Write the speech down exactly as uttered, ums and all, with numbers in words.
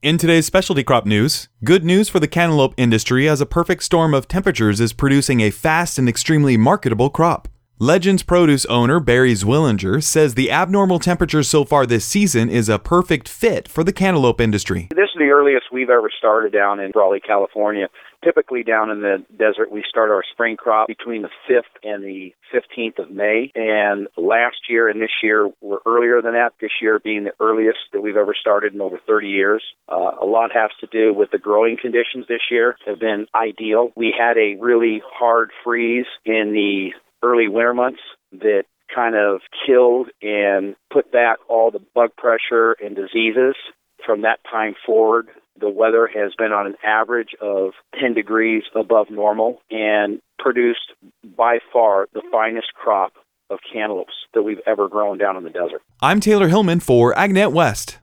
In today's specialty crop news, good news for the cantaloupe industry as a perfect storm of temperatures is producing a fast and extremely marketable crop. Legends Produce owner Barry Zwillinger says the abnormal temperatures so far this season is a perfect fit for the cantaloupe industry. This is the earliest we've ever started down in Raleigh, California. Typically down in the desert, we start our spring crop between the fifth and the fifteenth of May. And last year and this year were earlier than that, this year being the earliest that we've ever started in over thirty years. Uh, a lot has to do with the growing conditions this year have been ideal. We had a really hard freeze in the early winter months that kind of killed and put back all the bug pressure and diseases. From that time forward, the weather has been on an average of ten degrees above normal and produced by far the finest crop of cantaloupes that we've ever grown down in the desert. I'm Taylor Hillman for AgNet West.